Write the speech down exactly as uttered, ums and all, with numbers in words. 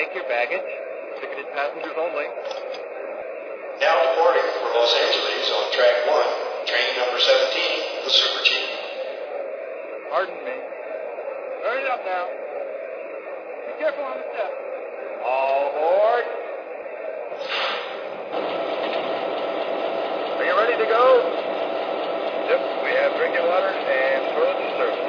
take your baggage. Ticketed passengers only. Now departing for Los Angeles on track one, train number seventeen, the Super Chief. Pardon me. Hurry it up now. Be careful on the step. All aboard. Are you ready to go? Yep, we have drinking water and toilets to serve.